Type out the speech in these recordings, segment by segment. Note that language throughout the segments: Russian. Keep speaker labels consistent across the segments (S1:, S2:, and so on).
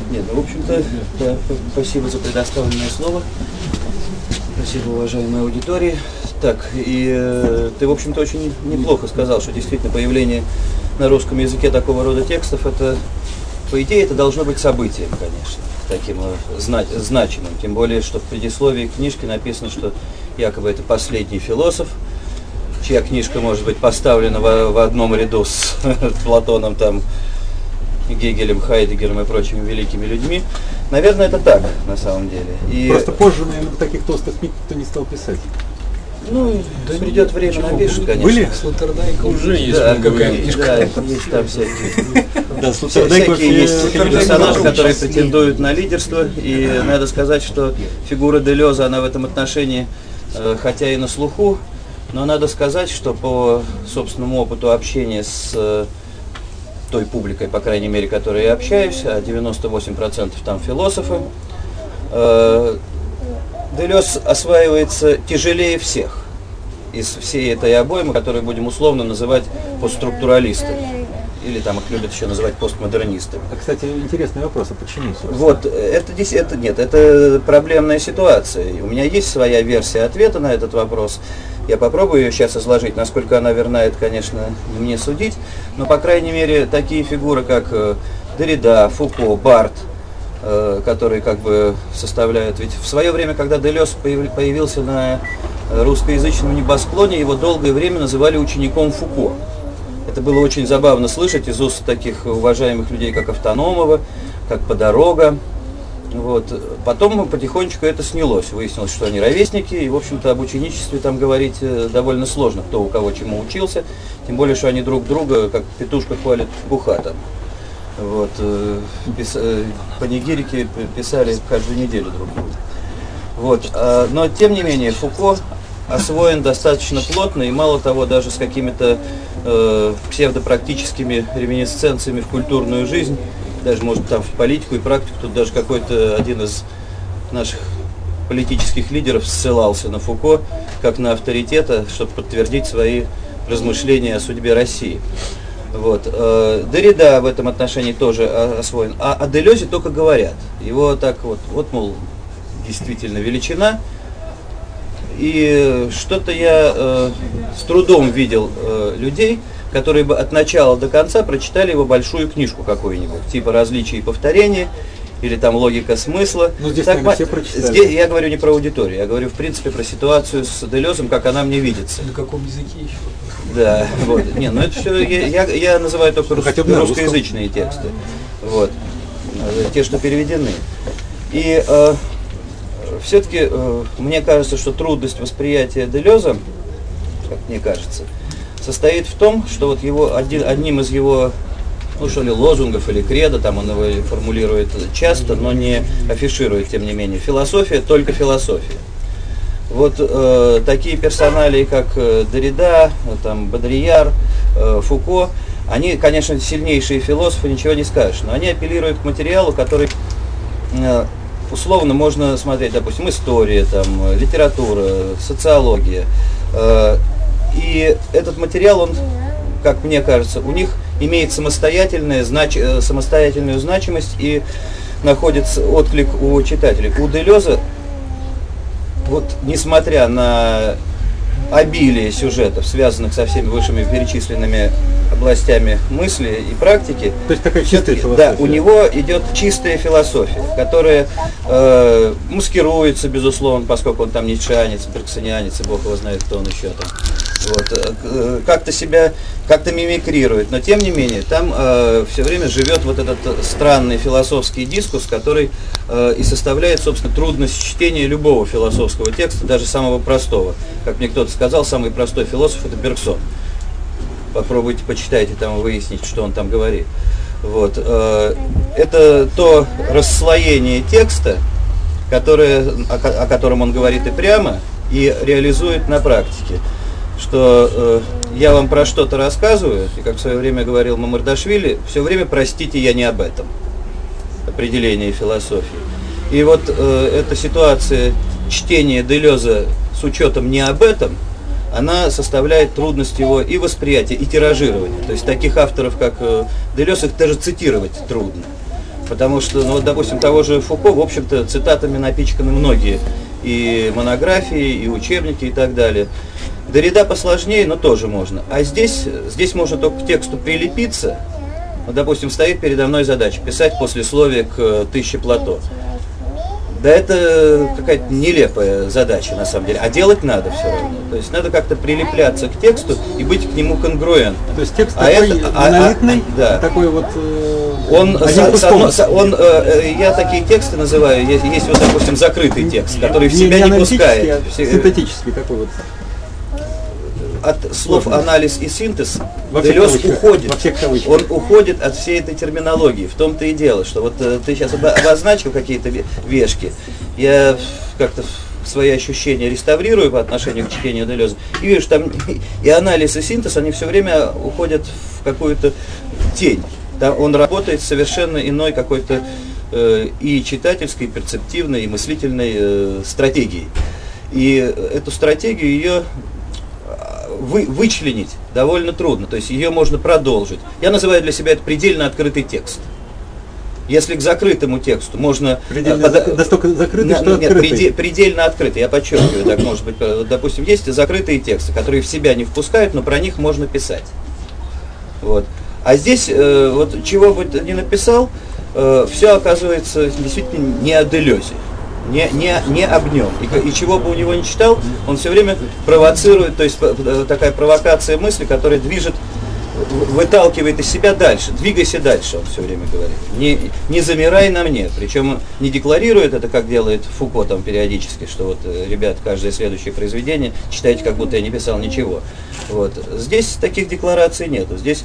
S1: Нет, ну, в общем-то, да, спасибо за предоставленное слово. Спасибо, уважаемой аудитории. Так, и ты, в общем-то, очень неплохо сказал, что действительно появление на русском языке такого рода текстов, это, по идее, это должно быть событием, конечно, таким значимым. Тем более, что в предисловии книжки написано, что якобы это последний философ, чья книжка может быть поставлена в одном ряду с Платоном, там, Гегелем, Хайдеггером и прочими великими людьми. Наверное, это так, на самом деле. И
S2: просто позже, наверное, таких толстых книг никто не стал писать.
S1: Ну, да придет время, напишут, конечно.
S2: Были?
S3: Слоттердайка уже есть,
S1: да,
S3: какая книжка.
S1: Да, есть там всякие.
S2: Да, Слоттердайк
S1: Всякие есть персонажи, которые претендуют на лидерство. И надо сказать, что фигура Делеза, она в этом отношении, хотя и на слуху, но надо сказать, что по собственному опыту общения с той публикой, по крайней мере, которой я общаюсь, а 98% там философы, Делез осваивается тяжелее всех из всей этой обоймы, которую будем условно называть постструктуралистами. Или там их любят еще называть постмодернистами.
S2: А, кстати, интересный вопрос, а почему?
S1: Вот, это проблемная ситуация. У меня есть своя версия ответа на этот вопрос. Я попробую ее сейчас изложить, насколько она верна, это, конечно, не мне судить. Но, по крайней мере, такие фигуры, как Деррида, Фуко, Барт, которые как бы составляют. Ведь в свое время, когда Делез появился на русскоязычном небосклоне, его долгое время называли учеником Фуко. Это было очень забавно слышать из уст таких уважаемых людей, как Автономова, как Подорога. Вот. Потом потихонечку это снялось. Выяснилось, что они ровесники, и, в общем-то, об ученичестве там говорить довольно сложно, кто у кого чему учился. Тем более, что они друг друга, как петушка хвалит пуха там. Вот. Панигирики писали каждую неделю друг другу. Вот. Но, тем не менее, Фуко освоен достаточно плотно, и мало того, даже с какими-то псевдопрактическими реминисценциями в культурную жизнь, даже, может, там в политику и практику. Тут даже какой-то один из наших политических лидеров ссылался на Фуко как на авторитета, чтобы подтвердить свои размышления о судьбе России. Вот. Деррида в этом отношении тоже освоен. А о Делезе только говорят. Его так вот, мол, действительно величина. И что-то я с трудом видел людей, которые бы от начала до конца прочитали его большую книжку какую-нибудь, типа «Различия и повторения», или там «Логика смысла».
S2: Ну, здесь,
S1: так,
S2: наверное, все прочитали.
S1: Здесь я говорю не про аудиторию, я говорю, в принципе, про ситуацию с Делезом, как она мне видится.
S3: На каком языке еще?
S1: Да, вот. Не, ну это все, я называю только русскоязычные тексты. Вот. Те, что переведены. И все-таки мне кажется, что трудность восприятия Делеза, как мне кажется, состоит в том, что вот его одним из его, ну что ли, лозунгов или кредо, там он его формулирует часто, но не афиширует, тем не менее, философия, только философия. Вот такие персоналии, как Деррида, там, Бодрияр, Фуко, они, конечно, сильнейшие философы, ничего не скажешь, но они апеллируют к материалу, который условно можно смотреть, допустим, история, там, литература, социология. И этот материал, он, как мне кажется, у них имеет самостоятельную значимость и находится отклик у читателей. У Делеза, вот несмотря на обилие сюжетов, связанных со всеми вышеперечисленными областями мысли и практики,
S2: то есть такая чистая философия.
S1: Да, у него идет чистая философия, которая маскируется, безусловно, поскольку он там ницшеанец, бергсонианец, и бог его знает, кто он еще там. Вот, как-то мимикрирует, но тем не менее там все время живет вот этот странный философский дискурс, который и составляет, собственно, трудность чтения любого философского текста, даже самого простого. Как мне кто-то сказал, самый простой философ — это Бергсон. Попробуйте, почитайте, там выяснить, что он там говорит. Вот. Это то расслоение текста, о котором он говорит и прямо, и реализует на практике. Что я вам про что-то рассказываю, и как в свое время говорил Мамардашвили, все время простите, я не об этом. Определение философии. И вот эта ситуация чтения Делеза с учетом не об этом, она составляет трудность его и восприятия, и тиражирования. То есть таких авторов, как Делез, их даже цитировать трудно. Потому что, ну, вот, допустим, того же Фуко, в общем-то, цитатами напичканы многие и монографии, и учебники, и так далее. Дорида посложнее, но тоже можно. А здесь можно только к тексту прилепиться. Вот, допустим, стоит передо мной задача писать послесловие к «Тысяче Плато». Да это какая-то нелепая задача на самом деле, а делать надо все равно. То есть надо как-то прилепляться к тексту и быть к нему конгруентным.
S2: То есть текст такой монолитный,
S1: да.
S2: такой вот
S1: я такие тексты называю, есть вот, допустим, закрытый текст, который в себя не пускает.
S2: Синтетический такой вот.
S1: От слов анализ и синтез Делез уходит. Он уходит от всей этой терминологии. В том-то и дело, что вот ты сейчас обозначил какие-то вешки. Я как-то свои ощущения реставрирую по отношению к чтению Делеза. И вижу, что там и анализ, и синтез, они все время уходят в какую-то тень. Там он работает совершенно иной какой-то и читательской, и перцептивной, и мыслительной стратегией. И эту стратегию ее вычленить довольно трудно, то есть ее можно продолжить. Я называю для себя это предельно открытый текст. Если к закрытому тексту можно...
S2: Настолько закрытый, что открытый?
S1: Предельно открытый, я подчеркиваю, так может быть. Допустим, есть закрытые тексты, которые в себя не впускают, но про них можно писать. Вот. А здесь, вот чего бы ты ни написал, все оказывается действительно не о Делезе. Не об нем. И чего бы у него ни читал, он все время провоцирует, то есть такая провокация мысли, которая движет, выталкивает из себя дальше. Двигайся дальше, он все время говорит. Не замирай на мне. Причем не декларирует это, как делает Фуко там периодически, что вот, ребят, каждое следующее произведение читайте, как будто я не писал ничего. Вот. Здесь таких деклараций нету. Здесь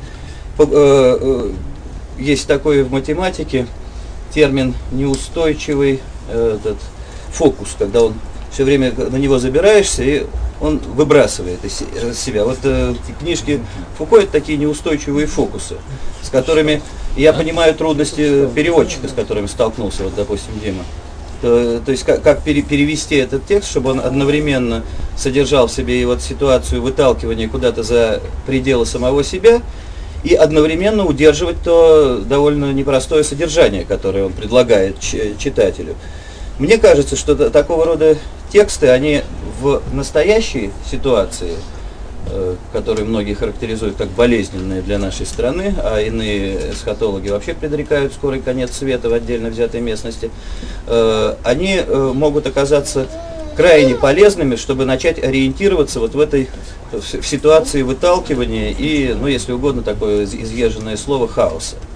S1: есть такой в математике термин неустойчивый этот фокус, когда он все время на него забираешься, и он выбрасывает из себя. Вот книжки Фуко — это такие неустойчивые фокусы, с которыми я понимаю трудности переводчика, с которыми столкнулся, вот, допустим, Дима. То есть как перевести этот текст, чтобы он одновременно содержал в себе и вот ситуацию выталкивания куда-то за пределы самого себя, и одновременно удерживать то довольно непростое содержание, которое он предлагает читателю. Мне кажется, что такого рода тексты, они в настоящей ситуации, которые многие характеризуют как болезненные для нашей страны, а иные эсхатологи вообще предрекают скорый конец света в отдельно взятой местности, они могут оказаться крайне полезными, чтобы начать ориентироваться вот в ситуации выталкивания и, ну, если угодно, такое изъезженное слово хаоса.